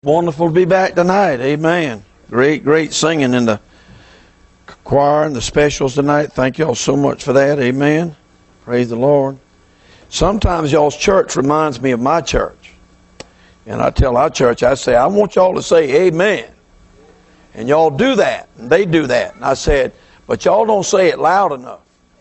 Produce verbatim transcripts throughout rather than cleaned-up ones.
Wonderful to be back tonight. Amen. Great, great singing in the choir and the specials tonight. Thank y'all so much for that. Amen. Praise the Lord. Sometimes y'all's church reminds me of my church. And I tell our church, I say, I want y'all to say amen. And y'all do that. And they do that. And I said, but y'all don't say it loud enough.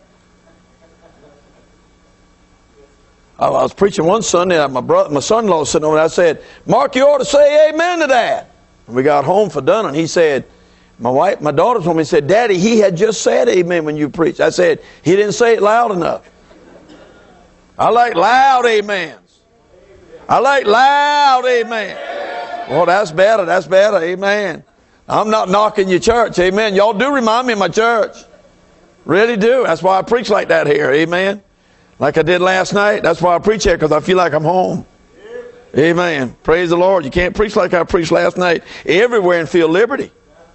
I was preaching one Sunday, my brother, my son-in-law was sitting over there. I said, Mark, you ought to say amen to that. And we got home for dinner, and he said, my wife, my daughter told me, he said, Daddy, he had just said amen when you preached. I said, he didn't say it loud enough. I like loud amens. I like loud amen. Well, that's better, that's better, amen. I'm not knocking your church, amen. Y'all do remind me of my church. Really do. That's why I preach like that here, amen. Like I did last night. That's why I preach here, because I feel like I'm home. Amen. Praise the Lord. You can't preach like I preached last night everywhere and feel liberty.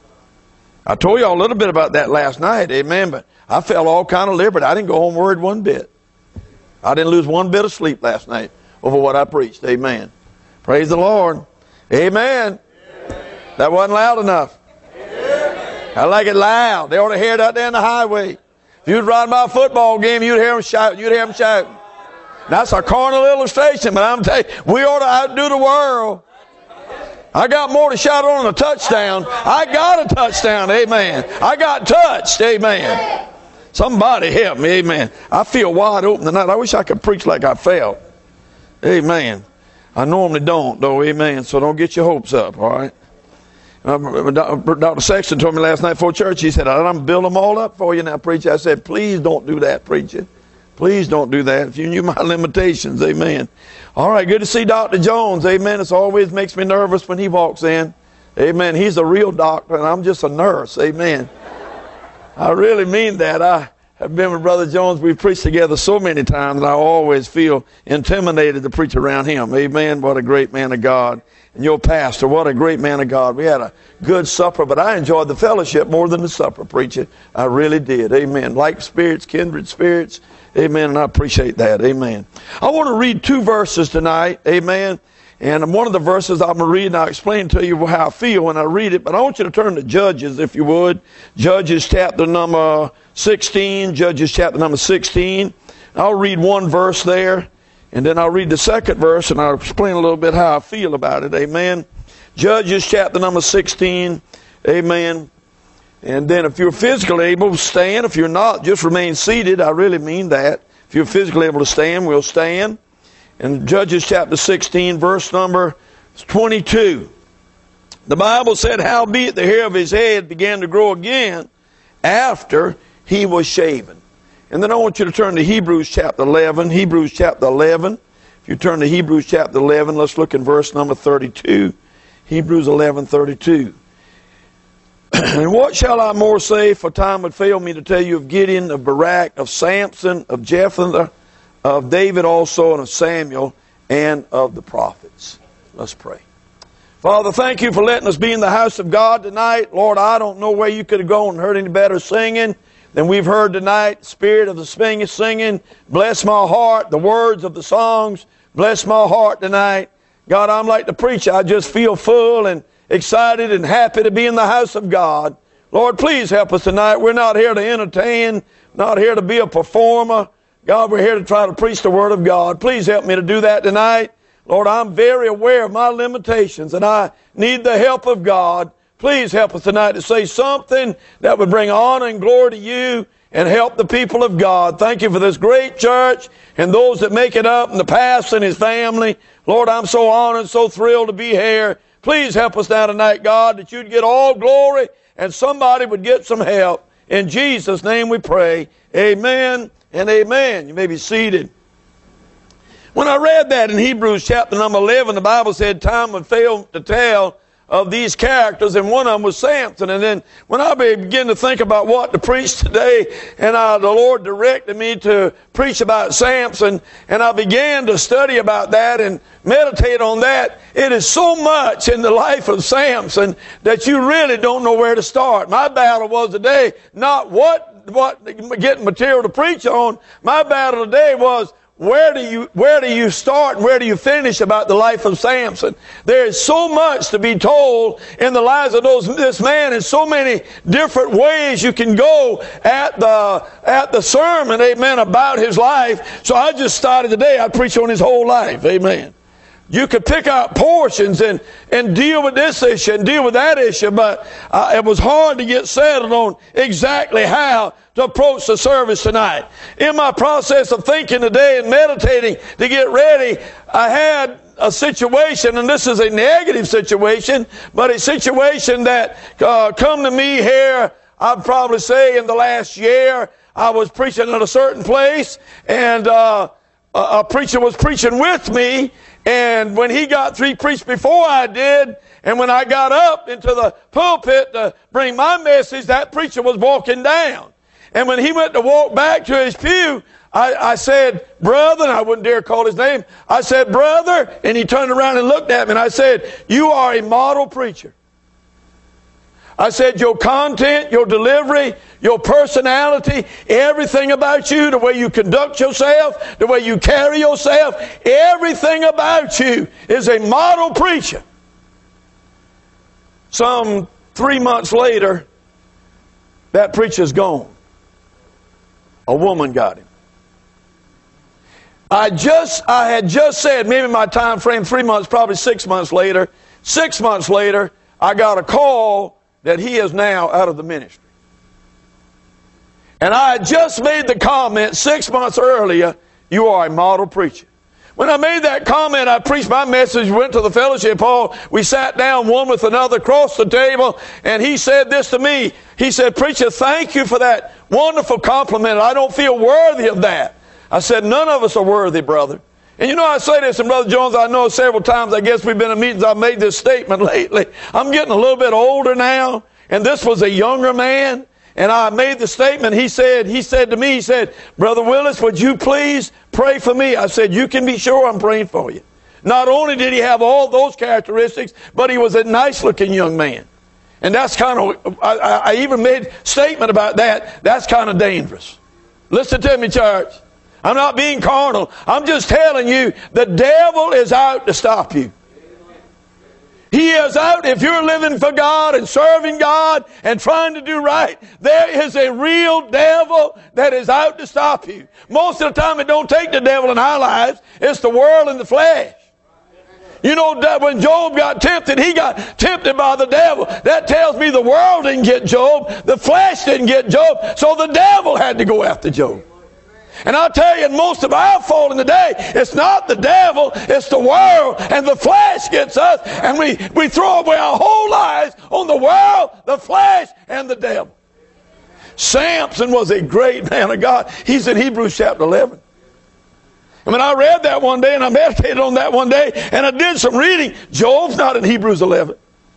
I told you all a little bit about that last night. Amen. But I felt all kind of liberty. I didn't go home worried one bit. I didn't lose one bit of sleep last night over what I preached. Amen. Praise the Lord. Amen. Amen. That wasn't loud enough. Amen. I like it loud. They ought to hear it out there in the highway. If you'd ride by a football game, you'd hear them shouting. You'd hear them shouting. That's a carnal illustration, but I'm telling you, we ought to outdo the world. I got more to shout on a touchdown. I got a touchdown, amen. I got touched, amen. Somebody help me, amen. I feel wide open tonight. I wish I could preach like I felt. Amen. I normally don't, though, amen. So don't get your hopes up, all right? Doctor Sexton told me last night before church, he said, I'm building them all up for you now, preacher. I said, please don't do that, preacher. Please don't do that. If you knew my limitations, amen. All right, good to see Doctor Jones, amen. It always makes me nervous when he walks in. Amen. He's a real doctor, and I'm just a nurse, amen. I really mean that. I have been with Brother Jones. We've preached together so many times, and I always feel intimidated to preach around him. Amen. What a great man of God. And your pastor, what a great man of God. We had a good supper, but I enjoyed the fellowship more than the supper, preacher. I really did. Amen. Like spirits, kindred spirits. Amen. And I appreciate that. Amen. I want to read two verses tonight. Amen. And one of the verses I'm going to read, and I'll explain to you how I feel when I read it. But I want you to turn to Judges, if you would. Judges chapter number sixteen. Judges chapter number sixteen. I'll read one verse there. And then I'll read the second verse, and I'll explain a little bit how I feel about it. Amen. Judges chapter number sixteen. Amen. And then if you're physically able, stand. If you're not, just remain seated. I really mean that. If you're physically able to stand, we'll stand. And Judges chapter sixteen, verse number twenty-two. The Bible said, howbeit the hair of his head began to grow again after he was shaven. And then I want you to turn to Hebrews chapter eleven. Hebrews chapter eleven. If you turn to Hebrews chapter eleven, let's look in verse number thirty-two. Hebrews eleven, thirty-two. And what shall I more say, for time would fail me to tell you of Gideon, of Barak, of Samson, of Jephthah, of David also, and of Samuel, and of the prophets. Let's pray. Father, thank you for letting us be in the house of God tonight. Lord, I don't know where you could have gone and heard any better singing than we've heard tonight. Spirit of the singing, singing. Bless my heart. The words of the songs. Bless my heart tonight. God, I'm like the preacher. I just feel full and excited and happy to be in the house of God. Lord, please help us tonight. We're not here to entertain, not here to be a performer. God, we're here to try to preach the Word of God. Please help me to do that tonight. Lord, I'm very aware of my limitations, and I need the help of God. Please help us tonight to say something that would bring honor and glory to you and help the people of God. Thank you for this great church and those that make it up, and the pastor and his family. Lord, I'm so honored, so thrilled to be here. Please help us now tonight, God, that you'd get all glory and somebody would get some help. In Jesus' name we pray. Amen and amen. You may be seated. When I read that in Hebrews chapter number eleven, the Bible said time would fail to tell of these characters, and one of them was Samson. And then when I began to think about what to preach today, and I, the Lord directed me to preach about Samson, and I began to study about that and meditate on that, it is so much in the life of Samson that you really don't know where to start. My battle was today not what, what getting material to preach on. My battle today was, where do you where do you start and where do you finish about the life of Samson? There is so much to be told in the lives of those this man, in so many different ways you can go at the at the sermon, amen, about his life. So I just started today. I preach on his whole life, amen. You could pick out portions and, and deal with this issue and deal with that issue, but uh, it was hard to get settled on exactly how to approach the service tonight. In my process of thinking today and meditating to get ready, I had a situation, and this is a negative situation, but a situation that uh, come to me here, I'd probably say in the last year. I was preaching at a certain place, and uh, a, a preacher was preaching with me. And when he got through, he preached before I did. And when I got up into the pulpit to bring my message, that preacher was walking down. And when he went to walk back to his pew, I, I said, brother, and I wouldn't dare call his name. I said, brother, and he turned around and looked at me, and I said, you are a model preacher. I said, your content, your delivery, your personality, everything about you, the way you conduct yourself, the way you carry yourself, everything about you is a model preacher. Some three months later, that preacher's gone. A woman got him. I just, I had just said, maybe my time frame, three months, probably six months later, six months later, I got a call that he is now out of the ministry. And I had just made the comment six months earlier, you are a model preacher. When I made that comment, I preached my message, went to the fellowship hall, we sat down one with another across the table, and he said this to me. He said, preacher, thank you for that wonderful compliment. I don't feel worthy of that. I said, none of us are worthy, brother. And you know, I say this, and Brother Jones, I know several times, I guess we've been in meetings, I've made this statement lately. I'm getting a little bit older now, and this was a younger man, and I made the statement. He said, he said to me, he said, Brother Willis, would you please pray for me? I said, you can be sure I'm praying for you. Not only did he have all those characteristics, but he was a nice-looking young man. And that's kind of, I, I even made a statement about that. That's kind of dangerous. Listen to me, church. I'm not being carnal. I'm just telling you, the devil is out to stop you. He is out. If you're living for God and serving God and trying to do right, there is a real devil that is out to stop you. Most of the time it don't take the devil in our lives. It's the world and the flesh. You know, when Job got tempted, he got tempted by the devil. That tells me the world didn't get Job. The flesh didn't get Job. So the devil had to go after Job. And I'll tell you, in most of our falling today, it's not the devil, it's the world, and the flesh gets us, and we, we throw away our whole lives on the world, the flesh, and the devil. Samson was a great man of God. He's in Hebrews chapter eleven. I mean, I read that one day, and I meditated on that one day, and I did some reading. Job's not in Hebrews eleven.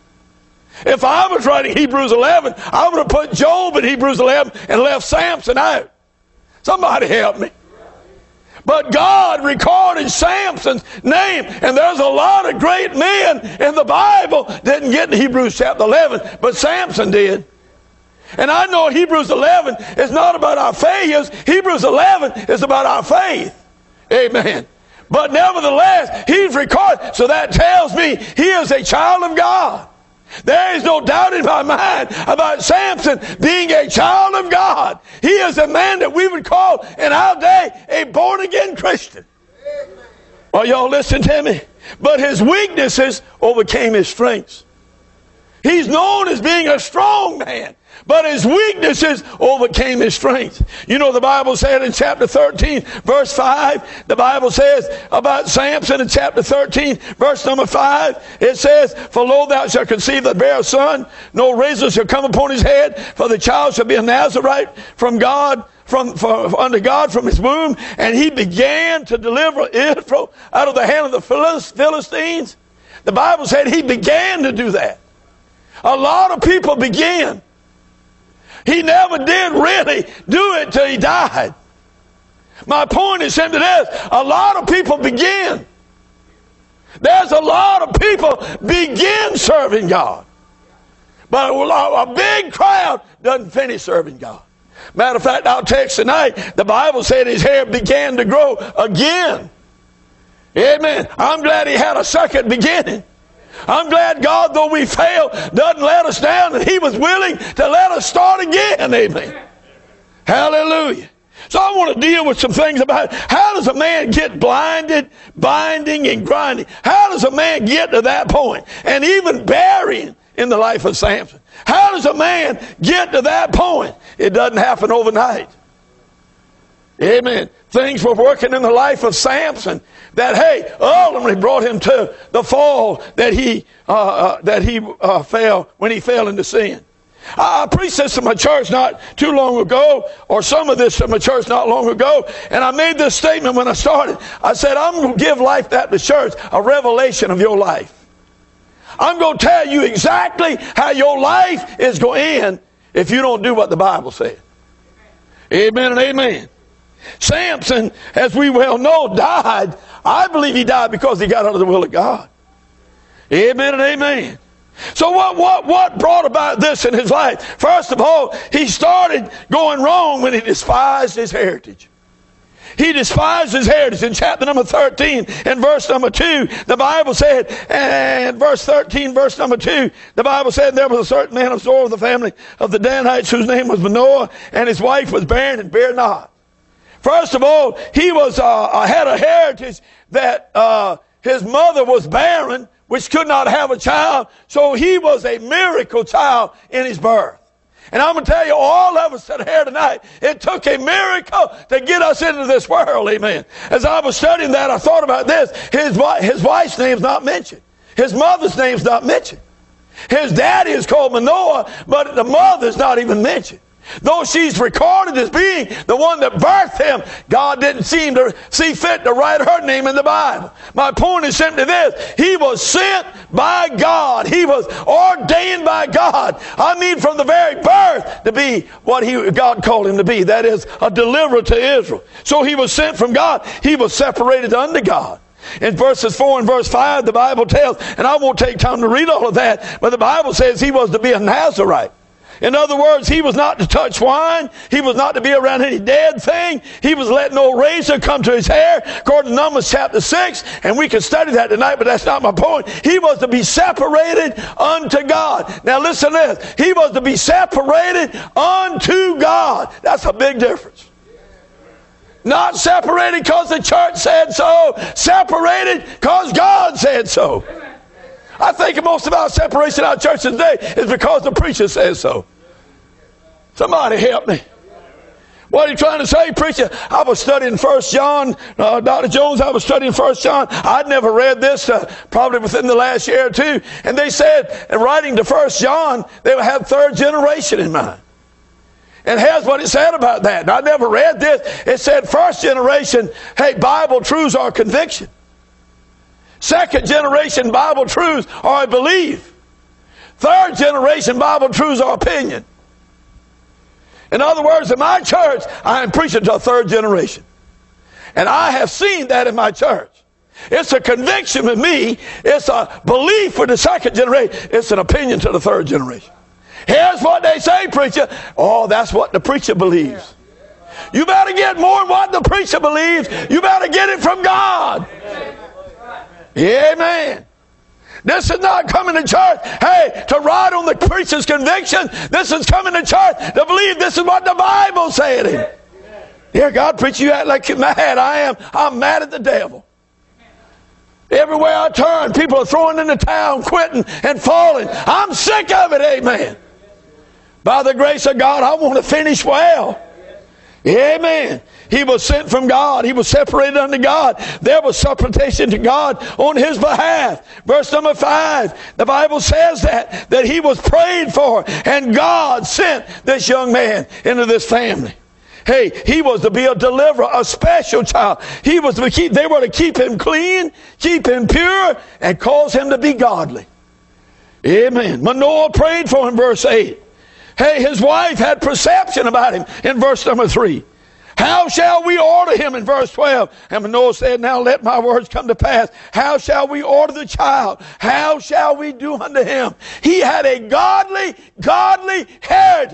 If I was writing Hebrews eleven, I would have put Job in Hebrews eleven and left Samson out. Somebody help me. But God recorded Samson's name, and there's a lot of great men in the Bible didn't get in Hebrews chapter eleven, but Samson did. And I know Hebrews eleven is not about our failures. Hebrews eleven is about our faith. Amen. But nevertheless, he's recorded, so that tells me he is a child of God. There is no doubt in my mind about Samson being a child of God. He is a man that we would call in our day a born-again Christian. Are y'all listening to me? But his weaknesses overcame his strengths. He's known as being a strong man, but his weaknesses overcame his strength. You know, the Bible said in chapter thirteen, verse five, the Bible says about Samson in chapter thirteen, verse number five, it says, for lo, thou shalt conceive and bear a son, no razor shall come upon his head, for the child shall be a Nazarite from God, from for, unto God from his womb. And he began to deliver Israel out of the hand of the Philistines. The Bible said he began to do that. A lot of people began. He never did really do it till he died. My point is simply this. A lot of people begin. There's a lot of people begin serving God. But a big crowd doesn't finish serving God. Matter of fact, our text tonight, the Bible said his hair began to grow again. Amen. I'm glad he had a second beginning. I'm glad God, though we fail, doesn't let us down, and he was willing to let us start again. Amen. Hallelujah. So I want to deal with some things about how does a man get blinded, binding, and grinding? How does a man get to that point? And even burying in the life of Samson. How does a man get to that point? It doesn't happen overnight. Amen. Things were working in the life of Samson that, hey, ultimately brought him to the fall that he uh, uh, that he uh, fell when he fell into sin. I preached this in my church not too long ago, or some of this in my church not long ago, and I made this statement when I started. I said, I'm going to give Life Baptist Church a revelation of your life. I'm going to tell you exactly how your life is going to end if you don't do what the Bible said. Amen and amen. Samson, as we well know, died. I believe he died because he got out of the will of God. Amen and amen. So what, what, what brought about this in his life? First of all, he started going wrong when he despised his heritage. He despised his heritage. In chapter number thirteen and verse number two, the Bible said, and verse thirteen, verse number two, the Bible said, there was a certain man of Zor of the family of the Danites whose name was Manoah, and his wife was barren and bare not. First of all, he was uh, had a heritage that uh, his mother was barren, which could not have a child, so he was a miracle child in his birth. And I'm going to tell you, all of us that are here tonight, it took a miracle to get us into this world, amen. As I was studying that, I thought about this. His, his wife's name's not mentioned. His mother's name's not mentioned. His daddy is called Manoah, but the mother's not even mentioned. Though she's recorded as being the one that birthed him, God didn't seem to see fit to write her name in the Bible. My point is simply this. He was sent by God. He was ordained by God. I mean, from the very birth to be what he, God called him to be. That is, a deliverer to Israel. So he was sent from God. He was separated unto God. In verses four and verse five, the Bible tells, and I won't take time to read all of that, but the Bible says he was to be a Nazarite. In other words, he was not to touch wine. He was not to be around any dead thing. He was letting no razor come to his hair, according to Numbers chapter six. And we can study that tonight, but that's not my point. He was to be separated unto God. Now listen to this. He was to be separated unto God. That's a big difference. Not separated because the church said so. Separated because God said so. I think most of our separation out of church today is because the preacher says so. Somebody help me. What are you trying to say, preacher? I was studying First John. Uh, Doctor Jones, I was studying First John. I'd never read this uh, probably within the last year or two. And they said, in writing to First John, they would have third generation in mind. And here's what it said about that. And I never read this. It said first generation, hey, Bible truths are conviction. Second generation Bible truths are I believe. Third generation Bible truths are opinion. In other words, in my church, I am preaching to a third generation. And I have seen that in my church. It's a conviction with me. It's a belief for the second generation. It's an opinion to the third generation. Here's what they say, preacher. Oh, that's what the preacher believes. You better get more than what the preacher believes. You better get it from God. Amen. This is not coming to church, hey, to ride on the preacher's conviction. This is coming to church to believe this is what the Bible said. Dear God, preacher, you act like you're mad. I am. I'm mad at the devil. Everywhere I turn, people are throwing in the towel, quitting and falling. I'm sick of it, amen. By the grace of God, I want to finish well. Amen. He was sent from God. He was separated unto God. There was supplication to God on his behalf. Verse number five, the Bible says that, that he was prayed for, and God sent this young man into this family. Hey, he was to be a deliverer, a special child. He was to keep, they were to keep him clean, keep him pure, and cause him to be godly. Amen. Manoah prayed for him, verse eight. Hey, his wife had perception about him in verse number three. How shall we order him in verse twelve? And Manoah said, now let my words come to pass. How shall we order the child? How shall we do unto him? He had a godly, godly heritage.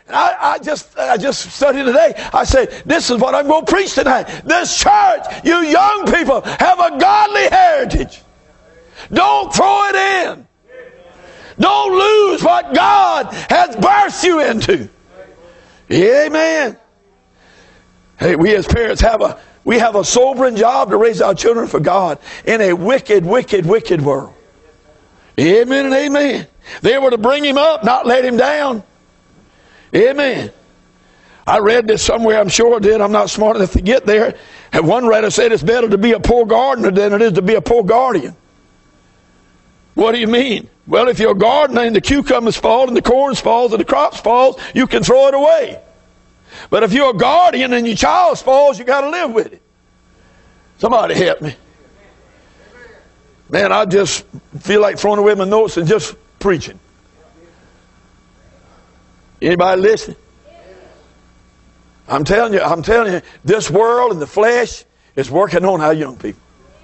I, I just I just studied today. I said, this is what I'm going to preach tonight. This church, you young people, have a godly heritage. Don't throw it in. Don't lose what God has birthed you into. Amen. Hey, we as parents have a we have a sobering job to raise our children for God in a wicked, wicked, wicked world. Amen and amen. They were to bring him up, not let him down. Amen. I read this somewhere, I'm sure I did. I'm not smart enough to get there. And one writer said it's better to be a poor gardener than it is to be a poor guardian. What do you mean? Well, if you're a gardener and the cucumbers fall and the corn falls and the crops falls, you can throw it away. But if you're a guardian and your child falls, you got to live with it. Somebody help me. Man, I just feel like throwing away my notes and just preaching. Anybody listening? I'm telling you, I'm telling you, this world and the flesh is working on our young people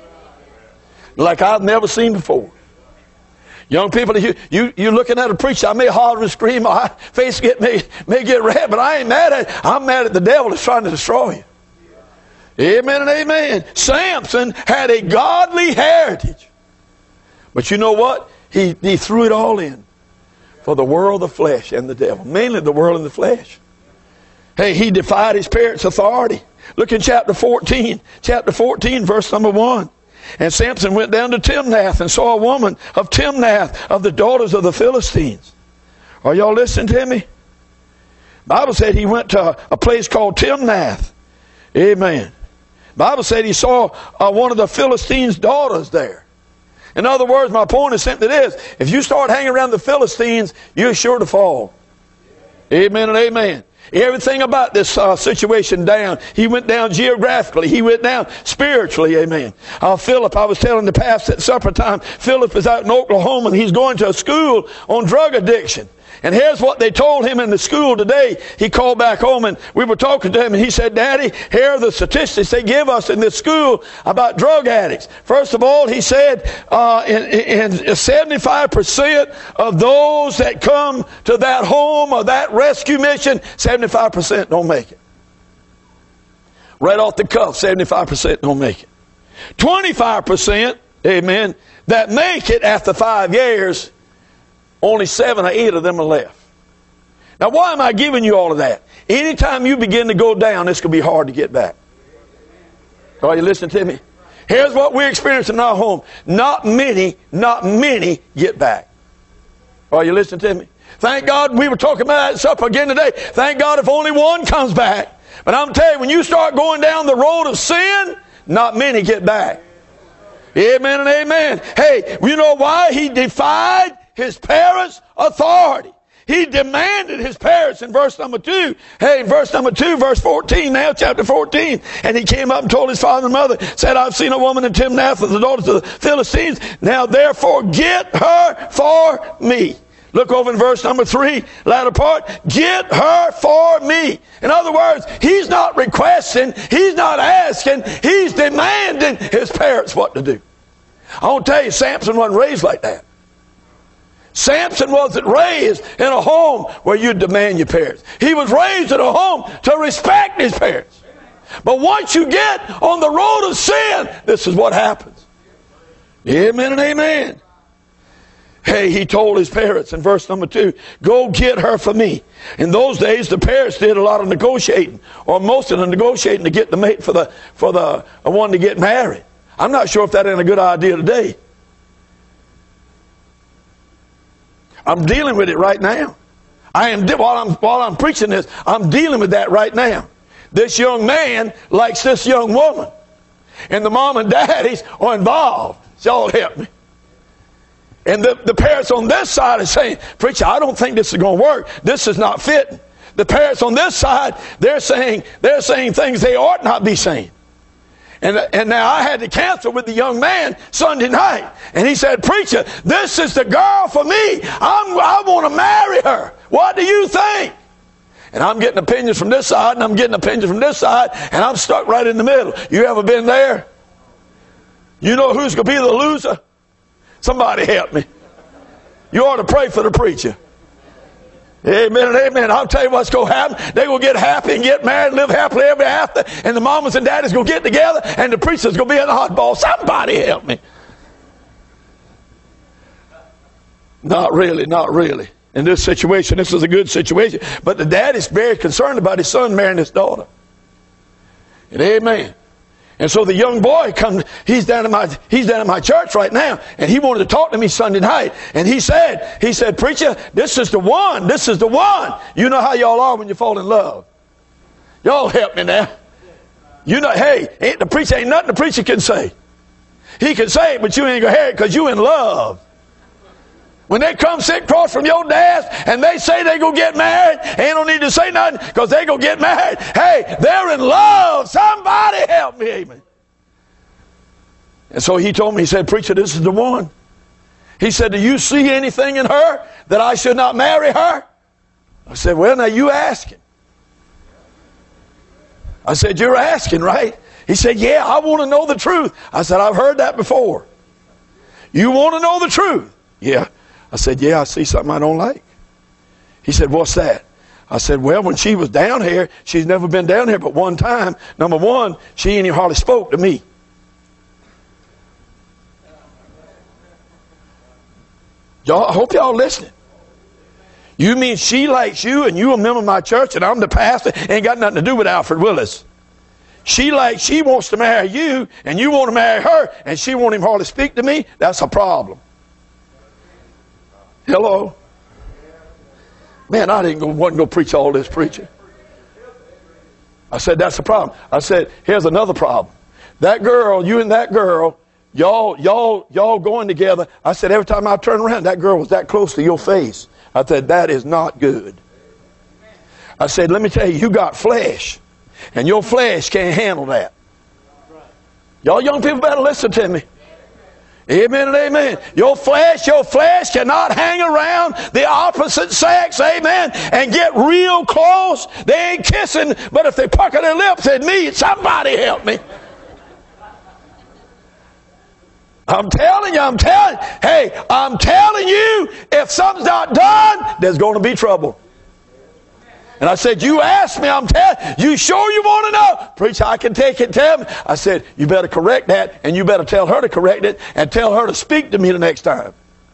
like I've never seen before. Young people, you, you, you're looking at a preacher, I may holler and scream, my face get, may, may get red, but I ain't mad at it. I'm mad at the devil that's trying to destroy you. Amen and amen. Samson had a godly heritage. But you know what? He, he threw it all in for the world, the flesh, and the devil. Mainly the world and the flesh. Hey, he defied his parents' authority. Look in chapter fourteen. Chapter fourteen, verse number one. And Samson went down to Timnath and saw a woman of Timnath of the daughters of the Philistines. Are y'all listening to me? The Bible said he went to a place called Timnath. Amen. The Bible said he saw uh, one of the Philistines' daughters there. In other words, my point is simply this. If you start hanging around the Philistines, you're sure to fall. Amen and amen. Everything about this uh, situation down. He went down geographically. He went down spiritually. Amen. Uh, Philip, I was telling the pastor at supper time, Philip is out in Oklahoma and he's going to a school on drug addiction. And here's what they told him in the school today. He called back home and we were talking to him and he said, Daddy, here are the statistics they give us in this school about drug addicts. First of all, he said, uh, in, in seventy-five percent of those that come to that home or that rescue mission, seventy-five percent don't make it. Right off the cuff, seventy-five percent don't make it. twenty-five percent, amen, that make it after five years, only seven or eight of them are left. Now, why am I giving you all of that? Anytime you begin to go down, it's going to be hard to get back. Are you listening to me? Here's what we're experiencing in our home. Not many, not many get back. Are you listening to me? Thank God we were talking about that supper again today. Thank God if only one comes back. But I'm telling you, when you start going down the road of sin, not many get back. Amen and amen. Hey, you know why? He defied his parents' authority. He demanded his parents in verse number two. Hey, in verse number two, verse fourteen, now chapter fourteen. And he came up and told his father and mother, said, I've seen a woman in Timnath of the daughters of the Philistines. Now therefore get her for me. Look over in verse number three, latter part. Get her for me. In other words, he's not requesting, he's not asking, he's demanding his parents what to do. I want to tell you, Samson wasn't raised like that. Samson wasn't raised in a home where you demand your parents. He was raised in a home to respect his parents. But once you get on the road of sin, this is what happens. Amen and amen. Hey, he told his parents in verse number two, go get her for me. In those days, the parents did a lot of negotiating, or most of the negotiating to get the mate for the for the one to get married. I'm not sure if that ain't a good idea today. I'm dealing with it right now. I am while I'm while I'm preaching this, I'm dealing with that right now. This young man likes this young woman, and the mom and daddies are involved. Y'all help me. And the, the parents on this side are saying, preacher, I don't think this is going to work. This is not fitting. The parents on this side, they're saying they're saying things they ought not be saying. And, and now I had to cancel with the young man Sunday night. And he said, preacher, this is the girl for me. I'm, I want to marry her. What do you think? And I'm getting opinions from this side and I'm getting opinions from this side. And I'm stuck right in the middle. You ever been there? You know who's going to be the loser? Somebody help me. You ought to pray for the preacher. Amen and amen. I'll tell you what's going to happen. They're going to get happy and get married and live happily ever after. And the mamas and daddies going to get together and the preacher's going to be in the hotball. Somebody help me. Not really, not really. In this situation, this is a good situation. But the dad is very concerned about his son marrying his daughter. And amen. And so the young boy comes, he's down at my, he's down at my church right now, and he wanted to talk to me Sunday night. And he said, he said, preacher, this is the one, this is the one. You know how y'all are when you fall in love. Y'all help me now. You know, hey, ain't the preacher, ain't nothing the preacher can say. He can say it, but you ain't gonna hear it because you in love. When they come sit across from your desk and they say they gonna get married, ain't no need to say nothing because they gonna get married. Hey, they're in love. Somebody help me, amen. And so he told me, he said, preacher, this is the one. He said, do you see anything in her that I should not marry her? I said, well, now you asking. I said, you're asking, right? He said, yeah, I want to know the truth. I said, I've heard that before. You want to know the truth? Yeah. I said, yeah, I see something I don't like. He said, what's that? I said, well, when she was down here, she's never been down here but one time. Number one, she ain't even hardly spoke to me. Y'all, I hope y'all listening. You mean she likes you and you a member of my church and I'm the pastor? Ain't got nothing to do with Alfred Willis. She likes, she wants to marry you and you want to marry her and she won't even hardly speak to me? That's a problem. Hello? Man, I didn't go, wasn't going to preach all this preaching. I said, that's the problem. I said, here's another problem. That girl, you and that girl, y'all, y'all, y'all going together. I said, every time I turn around, that girl was that close to your face. I said, that is not good. I said, let me tell you, you got flesh. And your flesh can't handle that. Y'all young people better listen to me. Amen and amen. Your flesh, your flesh cannot hang around the opposite sex, amen, and get real close. They ain't kissing, but if they pucker their lips at me, somebody help me. I'm telling you, I'm telling you, hey, I'm telling you, if something's not done, there's going to be trouble. And I said, you asked me, I'm telling you, you sure you want to know? Preacher, I can take it, tell me. I said, you better correct that, and you better tell her to correct it, and tell her to speak to me the next time.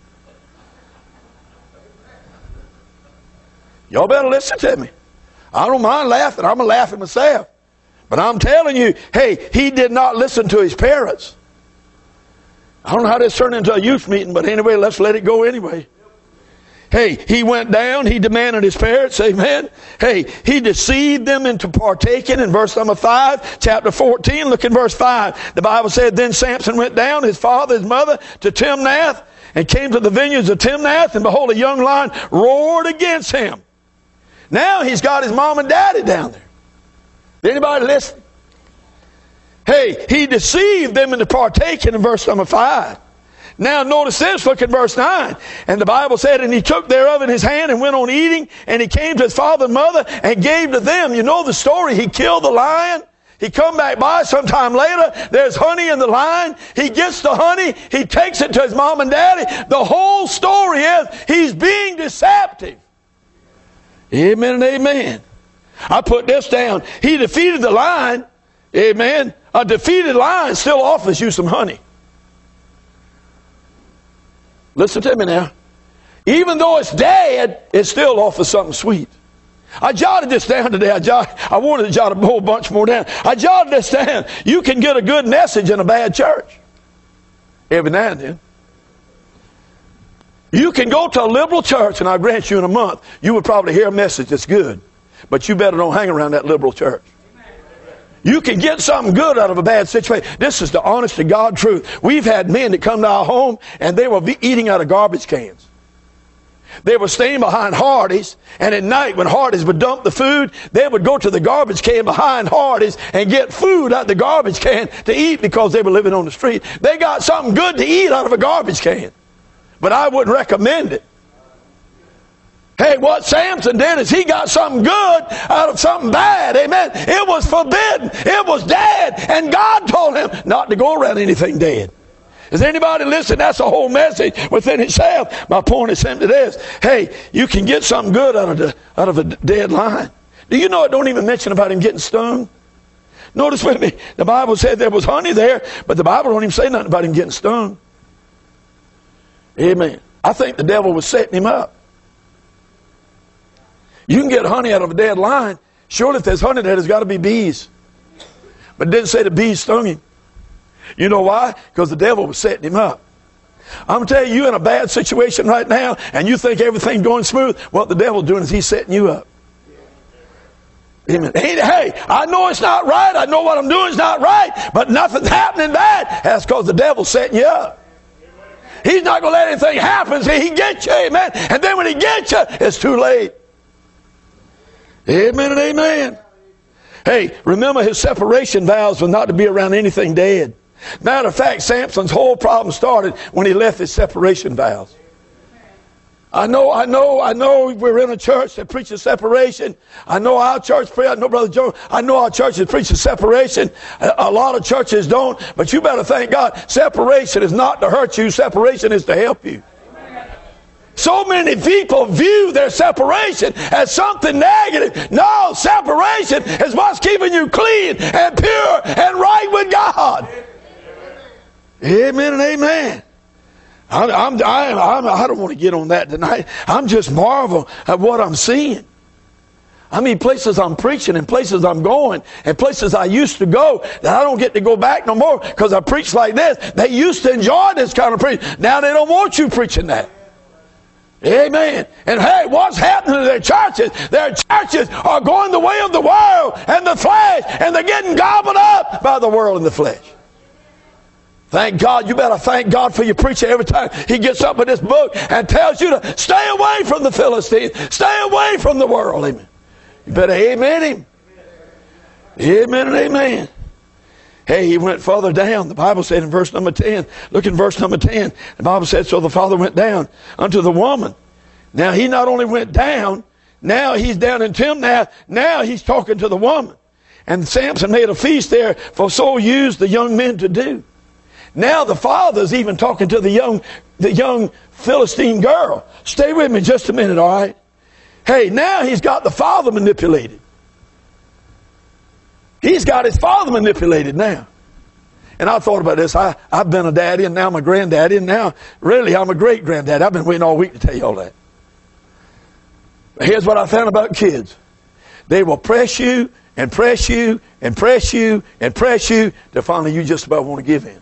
Y'all better listen to me. I don't mind laughing. I'm going to laugh at myself. But I'm telling you, hey, he did not listen to his parents. I don't know how this turned into a youth meeting, but anyway, let's let it go anyway. Hey, he went down, he demanded his parents, amen. Hey, he deceived them into partaking in verse number five, chapter fourteen, look in verse five. The Bible said, then Samson went down, his father, his mother, to Timnath, and came to the vineyards of Timnath, and behold, a young lion roared against him. Now he's got his mom and daddy down there. Anybody listening? Hey, he deceived them into partaking in verse number five. Now notice this, look at verse nine. And the Bible said, and he took thereof in his hand and went on eating, and he came to his father and mother and gave to them. You know the story. He killed the lion. He come back by sometime later. There's honey in the lion. He gets the honey. He takes it to his mom and daddy. The whole story is he's being deceptive. Amen and amen. I put this down. He defeated the lion. Amen. A defeated lion still offers you some honey. Listen to me now. Even though it's dead, it still offers something sweet. I jotted this down today. I, jot, I wanted to jot a whole bunch more down. I jotted this down. You can get a good message in a bad church. Every now and then. You can go to a liberal church, and I grant you in a month, you would probably hear a message that's good. But you better don't hang around that liberal church. You can get something good out of a bad situation. This is the honest to God truth. We've had men that come to our home and they were eating out of garbage cans. They were staying behind Hardee's, and at night when Hardee's would dump the food, they would go to the garbage can behind Hardee's and get food out of the garbage can to eat because they were living on the street. They got something good to eat out of a garbage can. But I wouldn't recommend it. Hey, what Samson did is he got something good out of something bad. Amen. It was forbidden. It was dead. And God told him not to go around anything dead. Is anybody listening? That's a whole message within itself. My point is simply this. Hey, you can get something good out of, the, out of a dead lion. Do you know it don't even mention about him getting stung? Notice with me, the Bible said there was honey there, but the Bible don't even say nothing about him getting stung. Amen. I think the devil was setting him up. You can get honey out of a dead lion. Surely if there's honey there, there's got to be bees. But it didn't say the bees stung him. You know why? Because the devil was setting him up. I'm telling you, you're in a bad situation right now, and you think everything's going smooth. What the devil's doing is he's setting you up. Amen. Hey, I know it's not right. I know what I'm doing is not right, but nothing's happening bad. That's because the devil's setting you up. He's not going to let anything happen. See, he gets you, amen. And then when he gets you, it's too late. Amen and amen. Hey, remember his separation vows was not to be around anything dead. Matter of fact, Samson's whole problem started when he left his separation vows. I know, I know, I know we're in a church that preaches separation. I know our church, I know Brother Joe, I know our churches preach separation. A, a lot of churches don't, but you better thank God. Separation is not to hurt you. Separation is to help you. So many people view their separation as something negative. No, separation is what's keeping you clean and pure and right with God. Amen and amen. I, I'm, I, I'm, I don't want to get on that tonight. I'm just marvel at what I'm seeing. I mean, places I'm preaching and places I'm going and places I used to go that I don't get to go back no more because I preach like this. They used to enjoy this kind of preaching. Now they don't want you preaching that. Amen. And hey, what's happening to their churches? Their churches are going the way of the world and the flesh, and they're getting gobbled up by the world and the flesh. Thank God. You better thank God for your preacher every time he gets up in this book and tells you to stay away from the Philistines. Stay away from the world. Amen. You better amen him. Amen and amen. Hey, he went further down. The Bible said in verse number ten, look in verse number ten. The Bible said, so the father went down unto the woman. Now he not only went down, now he's down in Timnath. Now he's talking to the woman. And Samson made a feast there, for so used the young men to do. Now the father's even talking to the young, the young Philistine girl. Stay with me just a minute, all right? Hey, now he's got the father manipulated. He's got his father manipulated now. And I thought about this. I, I've been a daddy, and now I'm a granddaddy, and now really I'm a great-granddaddy. I've been waiting all week to tell you all that. But here's what I found about kids. They will press you and press you and press you and press you till finally you just about want to give in.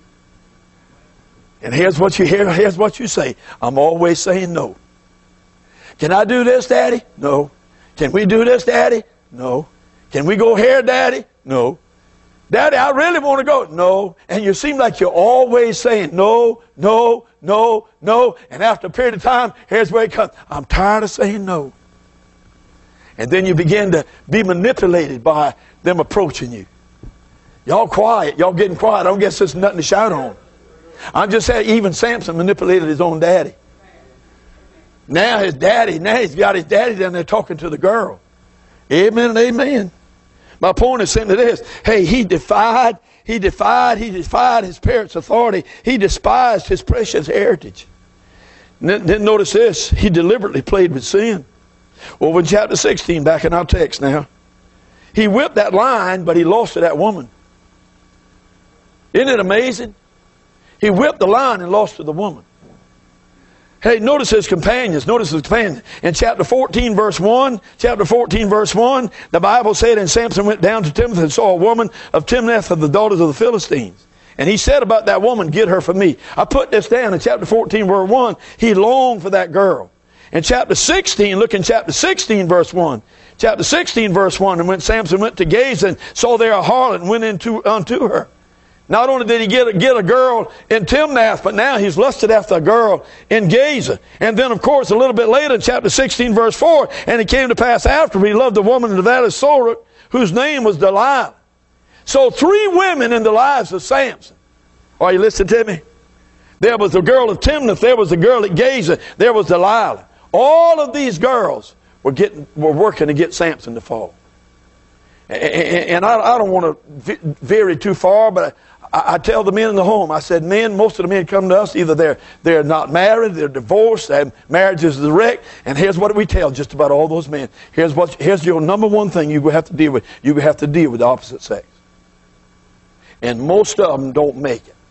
And here's what you hear, here's what you say. I'm always saying no. Can I do this, Daddy? No. Can we do this, Daddy? No. Can we go here, Daddy? No. Daddy, I really want to go. No. And you seem like you're always saying no, no, no, no. And after a period of time, here's where it comes. I'm tired of saying no. And then you begin to be manipulated by them approaching you. Y'all quiet. Y'all getting quiet. I don't guess there's nothing to shout on. I'm just saying, even Samson manipulated his own daddy. Now his daddy, now he's got his daddy down there talking to the girl. Amen and amen. My point is simply this. Hey, he defied, he defied, he defied his parents' authority. He despised his precious heritage. Then notice this. He deliberately played with sin. Over in chapter sixteen, back in our text now. He whipped that lion, but he lost to that woman. Isn't it amazing? He whipped the lion and lost to the woman. Hey, notice his companions. Notice his companions. In chapter fourteen, verse one, chapter fourteen, verse one, the Bible said, and Samson went down to Timnath and saw a woman of Timnath of the daughters of the Philistines. And he said about that woman, get her for me. I put this down in chapter fourteen, verse one. He longed for that girl. In chapter sixteen, look in chapter sixteen, verse one. Chapter sixteen, verse one, and when Samson went to gaze and saw there a harlot and went into unto her. Not only did he get a, get a girl in Timnath, but now he's lusted after a girl in Gaza. And then, of course, a little bit later, in chapter sixteen, verse four, and it came to pass after he loved a woman in the valley of Sorek, whose name was Delilah. So three women in the lives of Samson. Are you listening to me? There was the girl of Timnath. There was the girl at Gaza. There was Delilah. All of these girls were getting were working to get Samson to fall. And I, I don't want to vary too far, but I, I tell the men in the home, I said, men, most of the men come to us, either they're, they're not married, they're divorced, and marriage is the wreck. And here's what we tell just about all those men. Here's, what, here's your number one thing you have to deal with. You have to deal with the opposite sex. And most of them don't make it.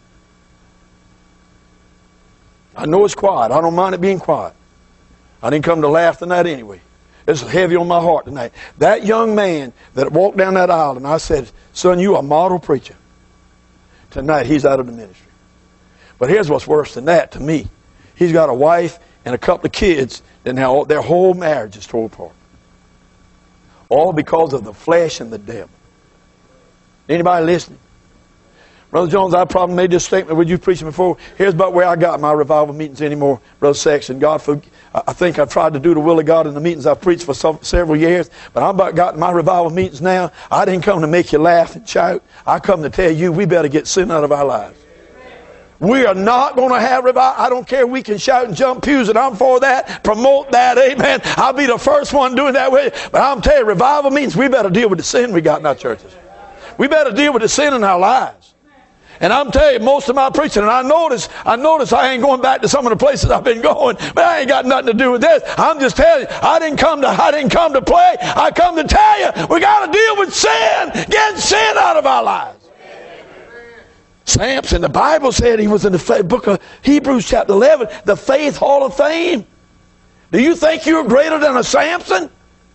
I know it's quiet. I don't mind it being quiet. I didn't come to laugh tonight anyway. It's heavy on my heart tonight. That young man that walked down that aisle and I said, son, you are a model preacher. Tonight he's out of the ministry. But here's what's worse than that to me. He's got a wife and a couple of kids, and now their whole marriage is torn apart. All because of the flesh and the devil. Anybody listening? Brother Jones, I probably made this statement with you preaching before. Here's about where I got my revival meetings anymore, Brother Sexton. God, for, I think I've tried to do the will of God in the meetings I've preached for some, several years, but I'm about got my revival meetings now. I didn't come to make you laugh and shout. I come to tell you we better get sin out of our lives. We are not going to have revival. I don't care. We can shout and jump pews, and I'm for that. Promote that. Amen. I'll be the first one doing that with you. But I'm telling you, revival means we better deal with the sin we got in our churches. We better deal with the sin in our lives. And I'm telling you, most of my preaching, and I notice, I notice I ain't going back to some of the places I've been going, but I ain't got nothing to do with this. I'm just telling you, I didn't come to, I didn't come to play. I come to tell you, we got to deal with sin. Get sin out of our lives. Samson, the Bible said he was in the book of Hebrews chapter eleven, the Faith Hall of Fame. Do you think you're greater than a Samson?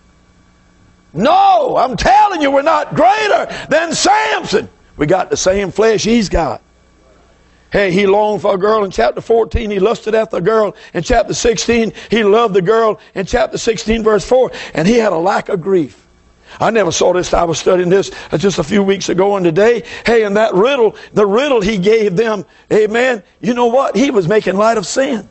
No, I'm telling you, we're not greater than Samson. We got the same flesh he's got. Hey, he longed for a girl in chapter fourteen. He lusted after a girl in chapter sixteen. He loved the girl in chapter sixteen, verse four. And he had a lack of grief. I never saw this. I was studying this just a few weeks ago and today. Hey, and that riddle, the riddle he gave them, amen, you know what? He was making light of sin.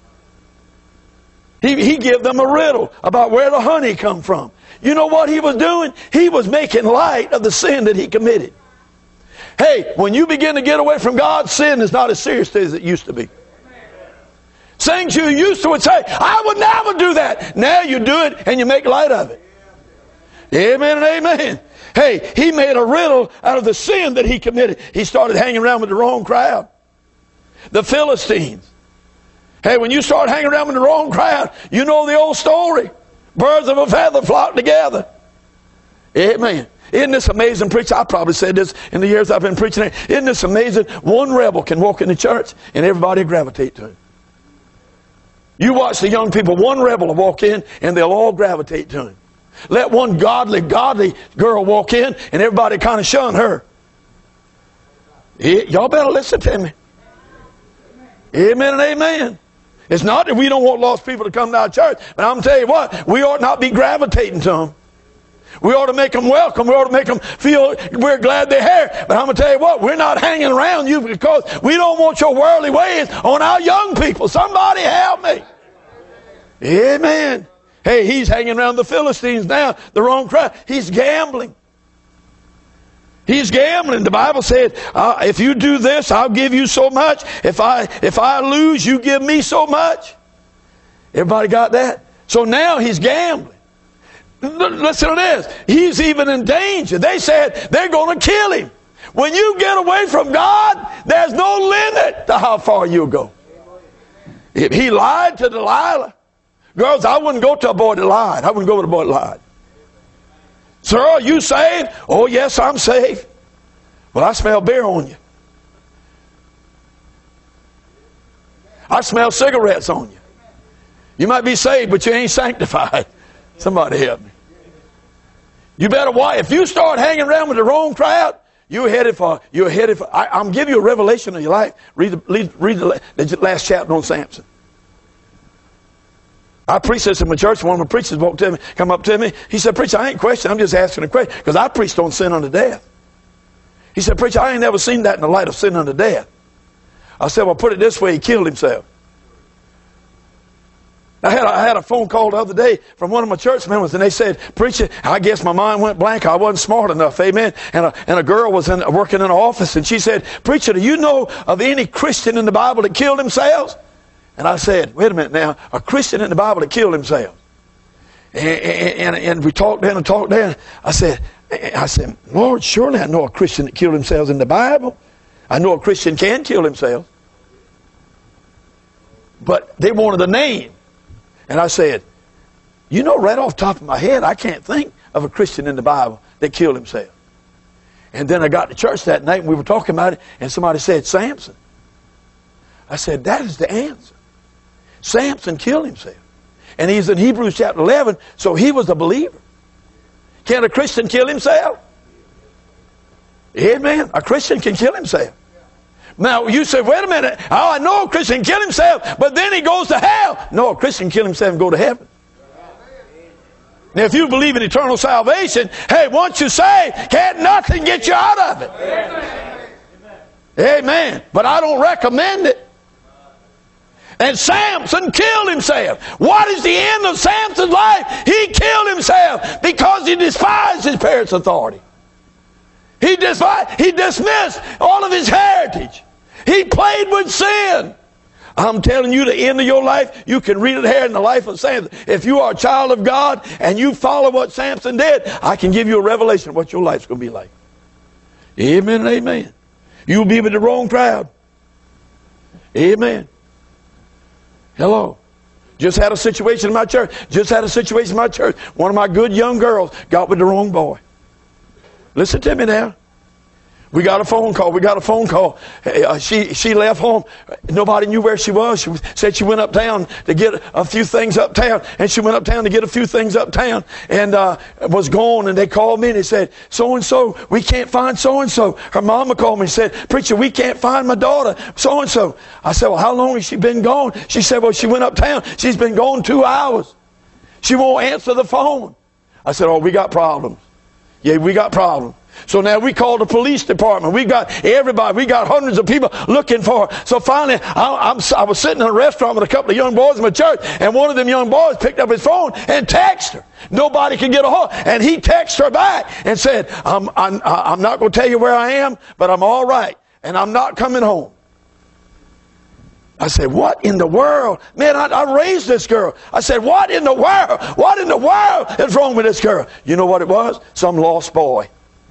He, he gave them a riddle about where the honey come from. You know what he was doing? He was making light of the sin that he committed. Hey, when you begin to get away from God, sin is not as serious as it used to be. Things you used to would say, I would never do that. Now you do it and you make light of it. Amen and amen. Hey, he made a riddle out of the sin that he committed. He started hanging around with the wrong crowd. The Philistines. Hey, when you start hanging around with the wrong crowd, you know the old story. Birds of a feather flock together. Amen. Isn't this amazing, preacher? I probably said this in the years I've been preaching. Isn't this amazing? One rebel can walk in the church and everybody gravitate to him. You watch the young people, one rebel will walk in and they'll all gravitate to him. Let one godly, godly girl walk in and everybody kind of shun her. Y'all better listen to me. Amen and amen. It's not that we don't want lost people to come to our church, but I'm telling you what, we ought not be gravitating to them. We ought to make them welcome. We ought to make them feel we're glad they're here. But I'm going to tell you what, we're not hanging around you because we don't want your worldly ways on our young people. Somebody help me. Amen. Hey, he's hanging around the Philistines now, the wrong crowd. He's gambling. He's gambling. The Bible said, uh, if you do this, I'll give you so much. If I, if I lose, you give me so much. Everybody got that? So now he's gambling. Listen to this. He's even in danger. They said they're going to kill him. When you get away from God, there's no limit to how far you'll go. If he lied to Delilah, girls, I wouldn't go to a boy that lied. I wouldn't go with a boy that lied. Sir, are you saved? Oh, yes, I'm saved. Well, I smell beer on you. I smell cigarettes on you. You might be saved, but you ain't sanctified. Somebody help me. You better watch. If you start hanging around with the wrong crowd, you're headed for, you're headed for, I, I'm giving you a revelation of your life. Read the, read, read the, the last chapter on Samson. I preached this in my church. One of my preachers walked to me, come up to me. He said, preacher, I ain't questioning. I'm just asking a question. Because I preached on sin unto death. He said, preacher, I ain't never seen that in the light of sin unto death. I said, well, put it this way. He killed himself. I had, a, I had a phone call the other day from one of my church members, and they said, preacher, I guess my mind went blank. I wasn't smart enough. Amen. And a, and a girl was in, working in an office, and she said, preacher, do you know of any Christian in the Bible that killed themselves? And I said, wait a minute now, a Christian in the Bible that killed himself. And, and, and we talked then and talked then. I said, I said, Lord, surely I know a Christian that killed themselves in the Bible. I know a Christian can kill himself. But they wanted a name. And I said, you know, right off the top of my head, I can't think of a Christian in the Bible that killed himself. And then I got to church that night and we were talking about it, and somebody said, Samson. I said, that is the answer. Samson killed himself. And he's in Hebrews chapter eleven, so he was a believer. Can a Christian kill himself? Amen. A Christian can kill himself. Now, you say, wait a minute. Oh, I know a Christian can kill himself, but then he goes to hell. No, a Christian can kill himself and go to heaven. Now, if you believe in eternal salvation, hey, once you say, can't nothing get you out of it. Amen. Amen. But I don't recommend it. And Samson killed himself. What is the end of Samson's life? He killed himself because he despised his parents' authority. He, despised, he dismissed all of his heritage. He played with sin. I'm telling you, the end of your life, you can read it here in the life of Samson. If you are a child of God and you follow what Samson did, I can give you a revelation of what your life's going to be like. Amen and amen. You'll be with the wrong crowd. Amen. Hello. Just had a situation in my church. Just had a situation in my church. One of my good young girls got with the wrong boy. Listen to me now. We got a phone call. We got a phone call. Uh, she she left home. Nobody knew where she was. She said she went uptown to get a few things uptown. And she went uptown to get a few things uptown and uh, was gone. And they called me and they said, so-and-so, we can't find so-and-so. Her mama called me and said, preacher, we can't find my daughter, so-and-so. I said, well, how long has she been gone? She said, well, she went uptown. She's been gone two hours. She won't answer the phone. I said, oh, we got problems. Yeah, we got problems. So now we called the police department. We got everybody. We got hundreds of people looking for her. So finally, I, I'm, I was sitting in a restaurant with a couple of young boys in my church, and one of them young boys picked up his phone and texted her. Nobody could get a hold. And he texted her back and said, I'm, I'm, I'm not going to tell you where I am, but I'm all right, and I'm not coming home. I said, what in the world? Man, I, I raised this girl. I said, what in the world? What in the world is wrong with this girl? You know what it was? Some lost boy.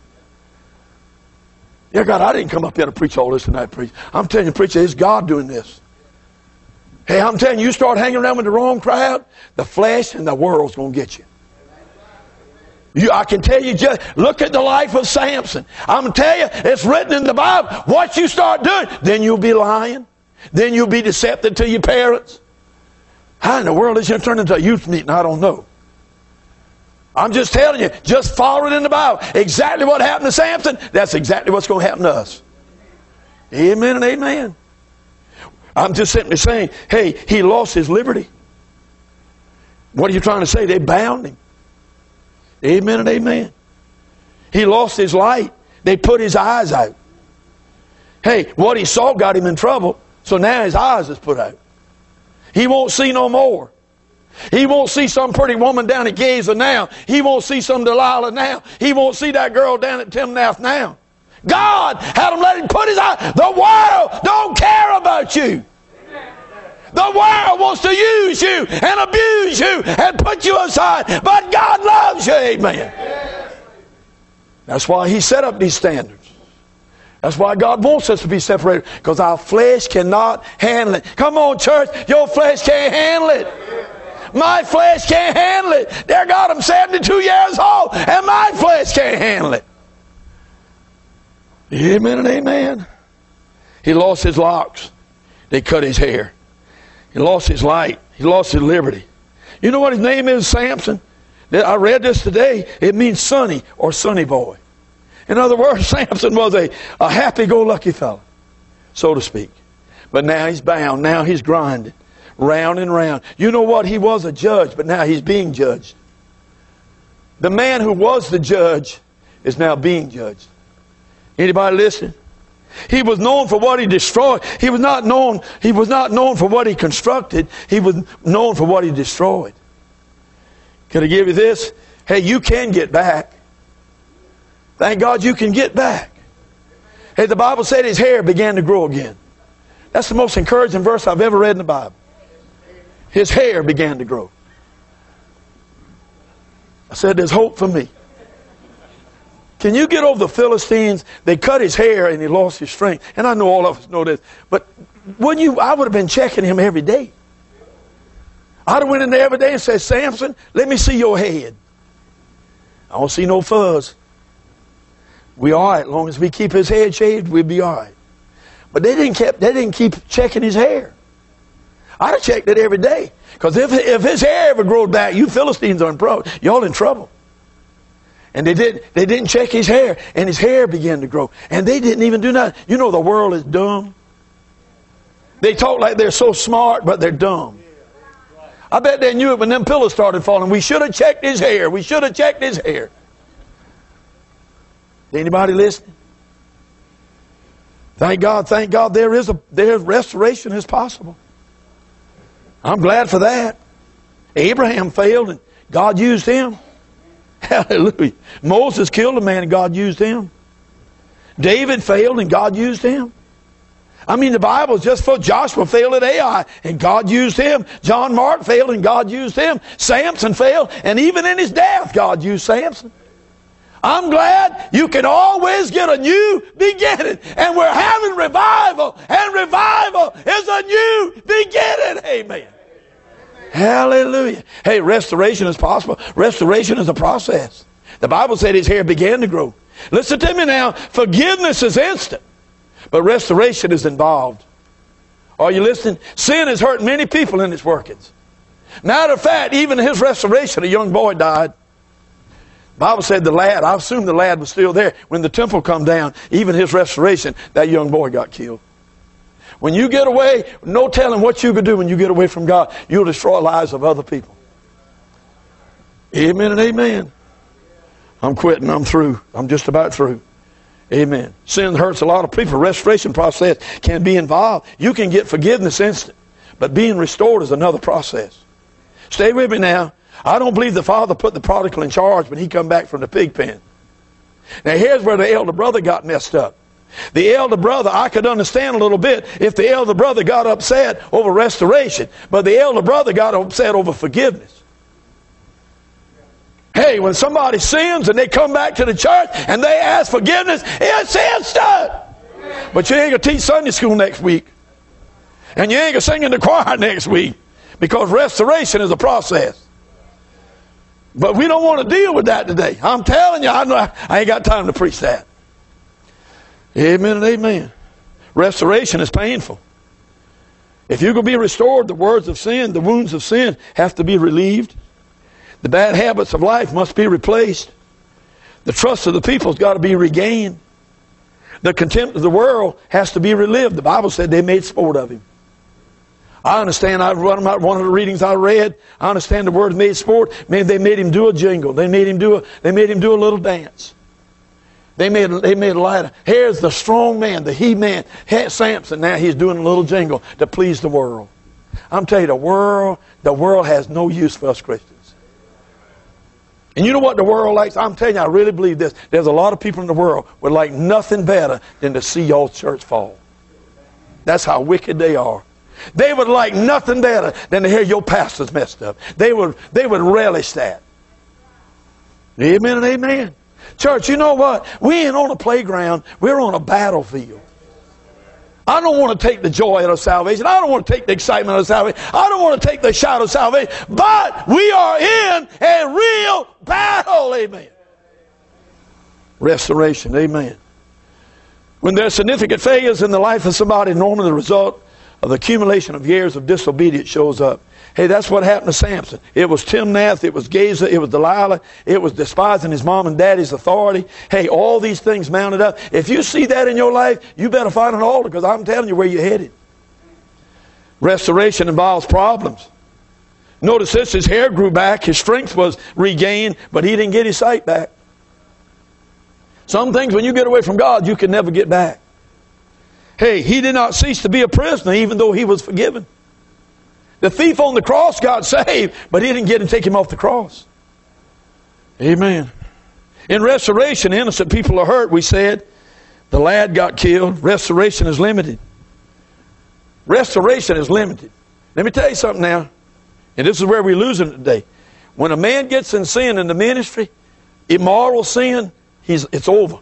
Yeah, God, I didn't come up here to preach all this tonight, preach. I'm telling you, preacher, it's God doing this. Hey, I'm telling you, you start hanging around with the wrong crowd, the flesh and the world's going to get you. You, I can tell you, just look at the life of Samson. I'm going to tell you, it's written in the Bible. What you start doing, then you'll be lying. Then you'll be deceptive to your parents. How in the world is it turn into a youth meeting? I don't know. I'm just telling you, just follow it in the Bible. Exactly what happened to Samson, that's exactly what's going to happen to us. Amen and amen. I'm just simply saying, hey, he lost his liberty. What are you trying to say? They bound him. Amen and amen. He lost his light. They put his eyes out. Hey, what he saw got him in trouble, so now his eyes is put out. He won't see no more. He won't see some pretty woman down at Gaza now. He won't see some Delilah now. He won't see that girl down at Timnath now. God had him let him put his eye. The world don't care about you. The world wants to use you and abuse you and put you aside. But God loves you. Amen. That's why he set up these standards. That's why God wants us to be separated. Because our flesh cannot handle it. Come on, church. Your flesh can't handle it. My flesh can't handle it. Dear God, I'm seventy-two years old and my flesh can't handle it. Amen and amen. He lost his locks. They cut his hair. He lost his light. He lost his liberty. You know what his name is, Samson? I read this today. It means sunny or sunny boy. In other words, Samson was a, a happy-go-lucky fellow, so to speak. But now he's bound. Now he's grinding. Round and round. You know what? He was a judge, but now he's being judged. The man who was the judge is now being judged. Anybody listening? He was known for what he destroyed. He was not known, he was not known for what he constructed. He was known for what he destroyed. Can I give you this? Hey, you can get back. Thank God you can get back. Hey, the Bible said his hair began to grow again. That's the most encouraging verse I've ever read in the Bible. His hair began to grow. I said, there's hope for me. Can you get over the Philistines? They cut his hair and he lost his strength. And I know all of us know this. But wouldn't you, I would have been checking him every day. I'd have went in there every day and said, Samson, let me see your head. I don't see no fuzz. We all right. As long as we keep his head shaved, we'll be all right. But they didn't keep, they didn't keep checking his hair. I'd have checked it every day. Because if, if his hair ever grows back, you Philistines are in trouble. Y'all in trouble. And they, did, they didn't check his hair, and his hair began to grow. And they didn't even do nothing. You know the world is dumb. They talk like they're so smart, but they're dumb. I bet they knew it when them pillows started falling. We should have checked his hair. We should have checked his hair. Anybody listening? Thank God, thank God there is a there restoration is possible. I'm glad for that. Abraham failed and God used him. Hallelujah. Moses killed a man and God used him. David failed and God used him. I mean, the Bible is just for Joshua failed at Ai and God used him. John Mark failed and God used him. Samson failed and even in his death God used Samson. I'm glad you can always get a new beginning. And we're having revival. And revival is a new beginning. Amen. Hallelujah. Hey, restoration is possible. Restoration is a process. The Bible said his hair began to grow. Listen to me now. Forgiveness is instant. But restoration is involved. Are you listening? Sin has hurt many people in its workings. Matter of fact, even in his restoration, a young boy died. The Bible said the lad, I assume the lad was still there. When the temple come down, even his restoration, that young boy got killed. When you get away, no telling what you could do when you get away from God. You'll destroy the lives of other people. Amen and amen. I'm quitting. I'm through. I'm just about through. Amen. Sin hurts a lot of people. Restoration process can be involved. You can get forgiveness instant. But being restored is another process. Stay with me now. I don't believe the father put the prodigal in charge when he come back from the pig pen. Now here's where the elder brother got messed up. The elder brother, I could understand a little bit if the elder brother got upset over restoration. But the elder brother got upset over forgiveness. Hey, when somebody sins and they come back to the church and they ask forgiveness, it's instant. But you ain't going to teach Sunday school next week. And you ain't going to sing in the choir next week. Because restoration is a process. But we don't want to deal with that today. I'm telling you, I, know I ain't got time to preach that. Amen and amen. Restoration is painful. If you're going to be restored, the words of sin, the wounds of sin have to be relieved. The bad habits of life must be replaced. The trust of the people has got to be regained. The contempt of the world has to be relived. The Bible said they made sport of him. I understand. I one of one of the readings I read. I understand the word made sport. Maybe they made him do a jingle. They made him do a. They made him do a little dance. They made. They made a light. Here's the strong man, the he man, Samson. Now he's doing a little jingle to please the world. I'm telling you, the world. The world has no use for us Christians. And you know what the world likes? I'm telling you, I really believe this. There's a lot of people in the world would like nothing better than to see your church fall. That's how wicked they are. They would like nothing better than to hear your pastors messed up. They would, they would relish that. Amen and amen. Church, you know what? We ain't on a playground. We're on a battlefield. I don't want to take the joy out of salvation. I don't want to take the excitement of salvation. I don't want to take the shout of salvation. But we are in a real battle. Amen. Restoration. Amen. When there's significant failures in the life of somebody, normally the result of the accumulation of years of disobedience shows up. Hey, that's what happened to Samson. It was Timnath, it was Gaza, it was Delilah, it was despising his mom and daddy's authority. Hey, all these things mounted up. If you see that in your life, you better find an altar, because I'm telling you where you're headed. Restoration involves problems. Notice this, his hair grew back, his strength was regained, but he didn't get his sight back. Some things, when you get away from God, you can never get back. Hey, he did not cease to be a prisoner even though he was forgiven. The thief on the cross got saved, but he didn't get and take him off the cross. Amen. In restoration, innocent people are hurt, we said. The lad got killed. Restoration is limited. Restoration is limited. Let me tell you something now. And this is where we're losing it today. When a man gets in sin in the ministry, immoral sin, He's, it's over.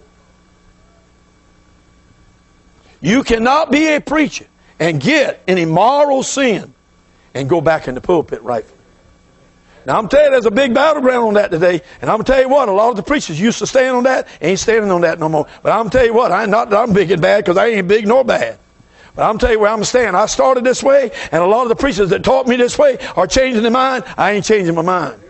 You cannot be a preacher and get in immoral sin and go back in the pulpit rightfully. Now, I'm telling you, there's a big battleground on that today. And I'm going to tell you what, a lot of the preachers used to stand on that, ain't standing on that no more. But I'm going to tell you what, I ain't not that I'm big and bad, because I ain't big nor bad. But I'm going to tell you where I'm standing. I started this way, and a lot of the preachers that taught me this way are changing their mind. I ain't changing my mind.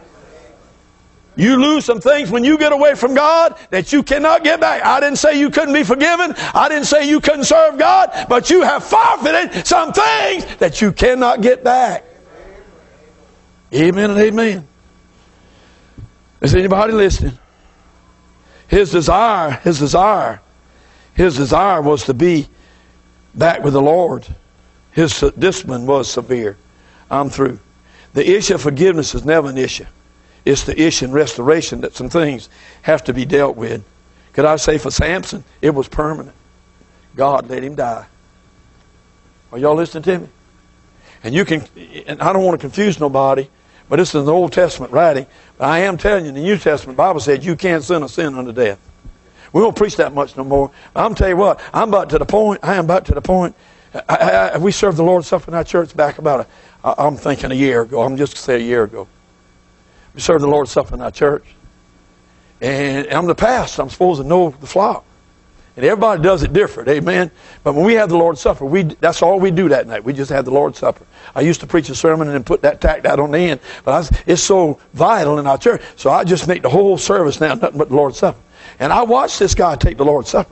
You lose some things when you get away from God that you cannot get back. I didn't say you couldn't be forgiven. I didn't say you couldn't serve God. But you have forfeited some things that you cannot get back. Amen and amen. Is anybody listening? His desire, his desire, his desire was to be back with the Lord. His discipline was severe. I'm through. The issue of forgiveness is never an issue. It's the issue in restoration that some things have to be dealt with. Could I say for Samson, it was permanent. God let him die. Are y'all listening to me? And you can, and I don't want to confuse nobody, but this is an Old Testament writing. But I am telling you, in the New Testament, the Bible said you can't sin a sin unto death. We won't preach that much no more. I'm telling you what, I'm about to the point, I am about to the point. I, I, I, we served the Lord's Supper in our church back about, a, I, I'm thinking a year ago. I'm just going to say a year ago. We served the Lord's Supper in our church. And I'm the pastor. I'm supposed to know the flock. And everybody does it different, amen. But when we have the Lord's Supper, we that's all we do that night. We just have the Lord's Supper. I used to preach a sermon and then put that tacked out on the end. But I was, it's so vital in our church. So I just make the whole service now nothing but the Lord's Supper. And I watched this guy take the Lord's Supper.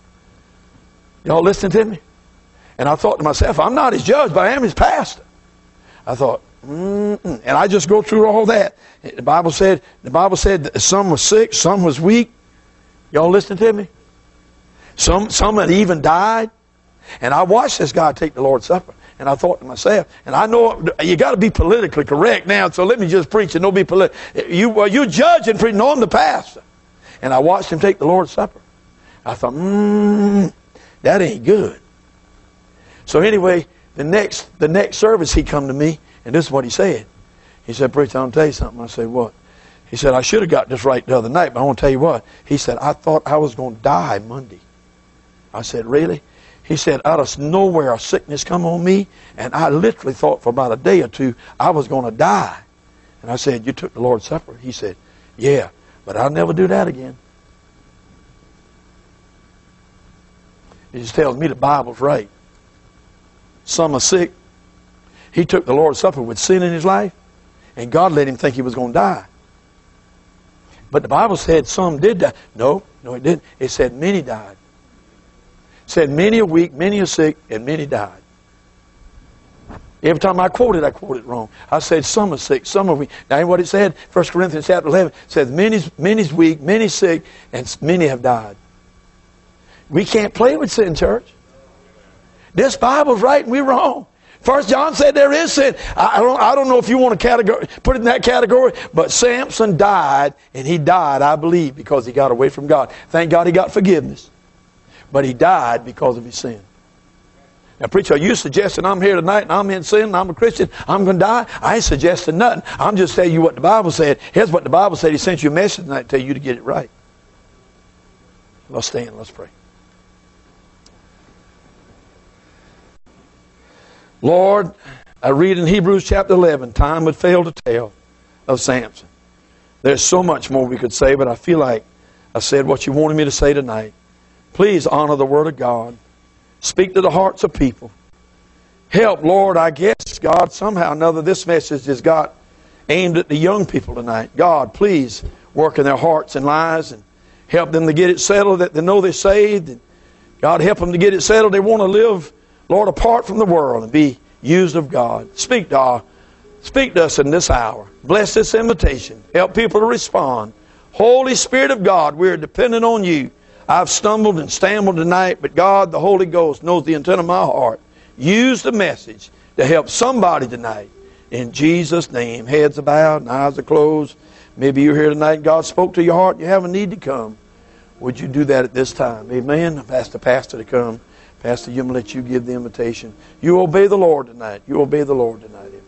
Y'all listening to me? And I thought to myself, I'm not his judge, but I am his pastor. I thought, mm-mm. And I just go through all that. The Bible said, the Bible said that some was sick, some was weak. Y'all listening to me? Some, some had even died. And I watched this guy take the Lord's Supper. And I thought to myself, and I know you got to be politically correct now, so let me just preach and don't be political. You, well, you judge and preach. No, I'm the pastor. And I watched him take the Lord's Supper. I thought, mmm, that ain't good. So anyway, the next, the next service he come to me, and this is what he said. He said, preacher, I'll tell you something. I said, what? He said, I should have got this right the other night, but I want to tell you what. He said, I thought I was going to die Monday. I said, really? He said, out of nowhere a sickness come on me, and I literally thought for about a day or two I was going to die. And I said, you took the Lord's Supper? He said, yeah, but I'll never do that again. He just tells me the Bible's right. Some are sick. He took the Lord's Supper with sin in his life, and God let him think he was going to die. But the Bible said some did die. No, no it didn't. It said many died. It said many are weak, many are sick, and many died. Every time I quoted, I quoted wrong. I said some are sick, some are weak. Now, what it said, First Corinthians chapter eleven, says many's, many's weak, many's sick, and many have died. We can't play with sin, church. This Bible's right and we're wrong. First John said there is sin. I don't, I don't know if you want to category, put it in that category, but Samson died, and he died, I believe, because he got away from God. Thank God he got forgiveness. But he died because of his sin. Now, preacher, are you suggesting I'm here tonight and I'm in sin and I'm a Christian, I'm going to die? I ain't suggesting nothing. I'm just telling you what the Bible said. Here's what the Bible said. He sent you a message tonight to tell you to get it right. Let's stand. Let's pray. Lord, I read in Hebrews chapter eleven, time would fail to tell of Samson. There's so much more we could say, but I feel like I said what you wanted me to say tonight. Please honor the Word of God. Speak to the hearts of people. Help, Lord, I guess, God, somehow or another, this message has got aimed at the young people tonight. God, please work in their hearts and lives and help them to get it settled, that they know they're saved. And God, help them to get it settled. They want to live, Lord, apart from the world and be used of God. Speak to, our, speak to us in this hour. Bless this invitation. Help people to respond. Holy Spirit of God, we're dependent on you. I've stumbled and stammered tonight, but God, the Holy Ghost, knows the intent of my heart. Use the message to help somebody tonight. In Jesus' name, heads are bowed and eyes are closed. Maybe you're here tonight and God spoke to your heart and you have a need to come. Would you do that at this time? Amen. I've asked the pastor to come. Pastor, I'm going to let you give the invitation. You obey the Lord tonight. You obey the Lord tonight. Amen.